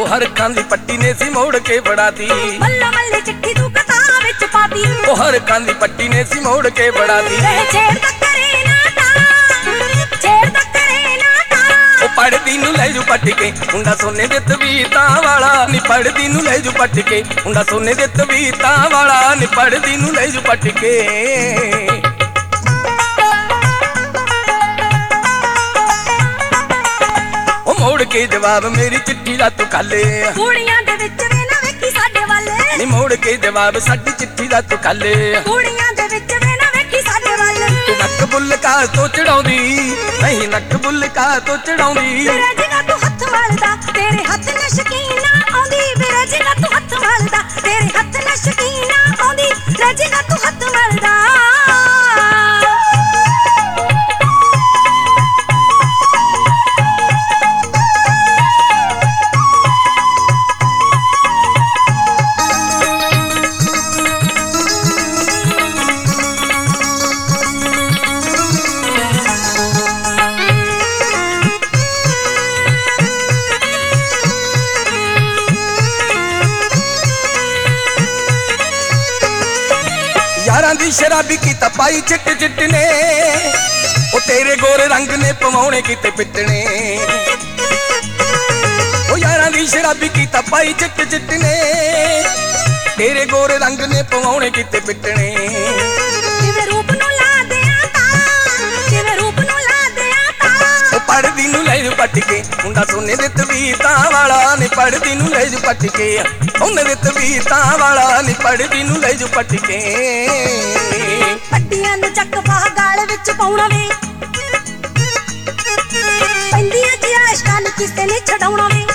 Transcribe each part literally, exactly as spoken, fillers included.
ਉਹ ਹਰਖਾਂ ਦੀ ਪੱਟੀ ਨੇ ਸੀ ਮੋੜ ਕੇ ਫੜਾਤੀ ਮੱਲਾ ਮੱਲੇ ਚਿੱਠੀ ਤੂੰ ਕਥਾ ਵਿੱਚ ਪਾਤੀ ਉਹ ਹਰਖਾਂ ਦੀ ਪੱਟੀ ਨੇ ਸੀ ਮੋੜ ਕੇ ਫੜਾਤੀ ਛੇੜ ਦਾ ਕਰੇ ਨਾ ਤਾਂ ਛੇੜ ਦਾ ਕਰੇ ਨਾ ਤਾਂ ਉਹ ਪੜਦੀ ਨੂੰ ਲੈ ਜੂ ਪੱਟ ਕੇ ਮੁੰਡਾ ਸੋਨੇ ਦੇ ਤਵੀਤਾਂ ਵਾਲਾ ਨੀ ਪੜਦੀ ਨੂੰ ਲੈ ਜੂ ਪੱਟ ਕੇ ਮੁੰਡਾ ਸੋਨੇ ਦੇ ਤਵੀਤਾਂ ਵਾਲਾ ਨੀ ਪੜਦੀ ਨੂੰ ਲੈ ਜੂ ਪੱਟ ਕੇ ਮੋੜ ਕੇ ਜਵਾਬ ਮੇਰੀ ਚਿੱਠੀ ਦਾ ਤੂੰ ਕੱਲੇ ਕੁੜੀਆਂ ਦੇ ਵਿੱਚ ਵੇ ਨਾ ਵੇਖੀ ਸਾਡੇ ਵੱਲ ਨੀ ਮੋੜ ਕੇ ਜਵਾਬ ਸਾਡੀ ਚਿੱਠੀ ਦਾ ਤੂੰ ਕੱਲੇ ਕੁੜੀਆਂ ਦੇ ਵਿੱਚ ਵੇ ਨਾ ਵੇਖੀ ਸਾਡੇ ਵੱਲ ਤੂੰ ਨੱਕ ਬੁੱਲ ਕਾ ਤੋਂ ਚੜਾਉਂਦੀ ਨਹੀਂ ਨੱਕ ਬੁੱਲ ਕਾ ਤੋਂ ਚੜਾਉਂਦੀ ਵੀਰੇ ਜਿਹਾ ਤੂੰ ਹੱਥ ਮਲਦਾ ਤੇਰੇ ਹੱਥ ਨਾਲ ਸ਼ਕੀਨਾ ਆਉਂਦੀ ਵੀਰੇ ਜਿਹਾ ਤੂੰ ਹੱਥ ਮਲਦਾ ਤੇਰੇ ਹੱਥ ਨਾਲ ਸ਼ਕੀਨਾ ਆਉਂਦੀ ਵੀਰੇ ਜਿਹਾ ਤੂੰ ਹੱਥ ਮਲਦਾ यारां दी शराबी की तपाई चिट चिट ने ओ तेरे गोरे रंग ने पवाने किते पिटने ओ यारां दी शराबी की तपाई चिट चिट ने तेरे गोरे रंग ने पवाने किते पिटने किवे रूप नु ला दिया ता किवे रूप नु ला दिया ता ओ पड़दी नु ले जू पट के मुंडा सोने दे तवीतां वाला नी पड़दी नु ले जू पट के ਉਹਨੇ ਦੇ ਤਵੀਤਾਂ ਵਾਲਾ ਨੀ ਪੜਦੀ ਨੂੰ ਲੈ ਜੂ ਪੱਟ ਕੇ ਪੱਟੀਆਂ ਨੂੰ ਚੱਕ ਪਾ ਗਾਲ ਵਿੱਚ ਪਾਉਣਾ ਵੇ ਪੈਂਦੀਆਂ ਚ ਆਸ਼ਕਾਂ ਨੂੰ ਕਿਸੇ ਨੇ ਛਡਾਉਣਾ ਵੇ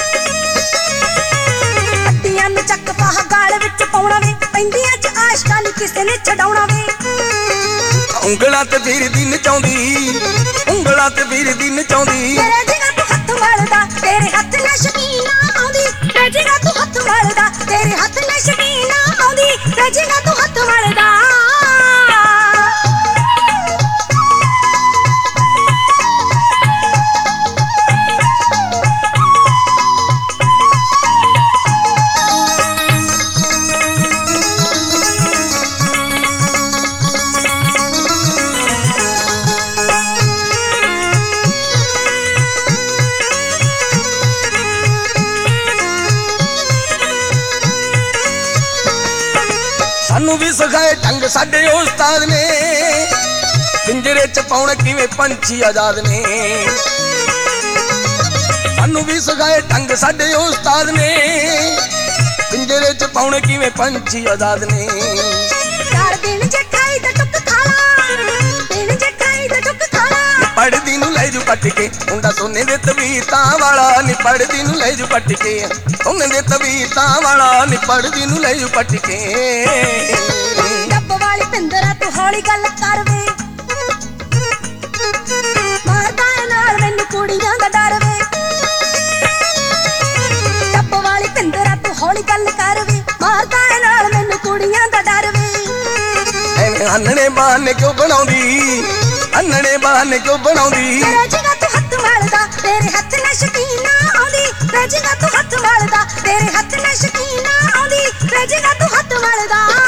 ਪੱਟੀਆਂ ਨੂੰ ਚੱਕ ਪਾ ਗਾਲ ਵਿੱਚ ਪਾਉਣਾ ਵੇ ਪੈਂਦੀਆਂ ਚ ਆਸ਼ਕਾਂ ਨੂੰ ਕਿਸੇ ਨੇ ਛਡਾਉਣਾ ਵੇ ਉਂਗਲਾਂ ਤੇ ਫਿਰਦੀ ਨਚਾਉਂਦੀ ਉਂਗਲਾਂ ਤੇ ਫਿਰਦੀ ਨਚਾਉਂਦੀ ਤੇਰੇ ਜਿਹਾ ਤੂੰ ਹੱਥ ਮਲਦਾ ਤੇਰੇ ਹੱਥ ਨਾਲ ਸ਼ਕੀਨਾ ਆਉਂਦੀ ਤੇਰੇ ਜਿਹਾ ਤੂੰ ਹੱਥ ਮਲਦਾ ਤੇਰੇ ਹੱਥ ਨਾਲ ਸ਼ਕੀਨਾ ਆਉਂਦੀ ਤੇਰੇ ਜਿਹਾ ਤੂੰ ਹੱਥ ਮਲਦਾ ਸਾਨੂੰ ਵੀ ਸਿਖਾਏ ਢੰਗ ਸਾਡੇ ਉਸਤਾਦ ਨੇ ਪਿੰਜਰੇ ਚ ਪਾਉਣ ਕਿਵੇਂ ਪੰਛੀ ਆਜ਼ਾਦ ਨੇ ਸਾਨੂੰ ਵੀ ਸਿਖਾਏ ਢੰਗ ਸਾਡੇ ਉਸਤਾਦ ਨੇ ਪਿੰਜਰੇ ਚ ਪਾਉਣ ਕਿਵੇਂ ਪੰਛੀ ਆਜ਼ਾਦ ਨੇ ਚਾਰ ਦਿਨ ਜੇ ਖਾਈ ਤਾਂ ਟੁੱਕ ਖਾਲਾ ਦਿਨ ਜੇ ਖਾਈ ਤਾਂ ਟੁੱਕ ਖਾਲਾ ਪੜਦੀ ਨੂੰ ਲੈ ਜੂ ਪੱਟ ਕੇ ਮੁੰਡਾ ਸੋਨੇ ਦੇ ਤਵੀਤਾਂ ਵਾਲਾ ਨੀ ਪੜਦੀ ਨੂੰ ਲੈ ਜੂ ਪੱਟ ਕੇ ਸੋਨੇ ਦੇ ਤਵੀਤਾਂ ਵਾਲਾ ਨੀ ਪੜਦੀ ਨੂੰ ਲੈ ਜੂ ਪੱਟ ਕੇ ਡੱਬ ਵਾਲੀ ਪਿੰਦਰਾ ਤੂੰ ਹੌਲੀ ਗੱਲ ਕਰ ਵੇ ਮਾਰਦਾ ਨਾਲ ਮੈਨੂੰ ਕੁੜੀਆਂ ਦਾ ਡਰ ਵੇ ਡੱਬ ਵਾਲੀ ਪਿੰਦਰਾ ਤੂੰ ਹੌਲੀ ਗੱਲ ਕਰ ਵੇ ਮਾਰਦਾ ਨਾਲ ਮੈਨੂੰ ਕੁੜੀਆਂ ਦਾ ਡਰ ਵੇ ਐਵੇਂ ਅੰਨਣੇ ਬਾਨੇ ਕਿਉਂ ਬਣਾਉਂਦੀ ਅੰਨਣੇ ਬਾਨੇ ਕਿਉਂ ਬਣਾਉਂਦੀ ਤੇਰੇ ਜਿਹਾ ਤੂੰ ਹੱਥ ਮਲਦਾ ਤੇਰੇ ਹੱਥ ਨਾਲ ਸ਼ਕੀਨਾ ਆਉਂਦੀ ਤੇਰੇ ਜਿਹਾ ਤੂੰ ਹੱਥ ਮਲਦਾ ਤੇਰੇ ਹੱਥ ਨਾਲ ਸ਼ਕੀਨਾ ਆਉਂਦੀ ਤੇਰੇ ਜਿਹਾ ਤੂੰ ਹੱਥ ਮਲਦਾ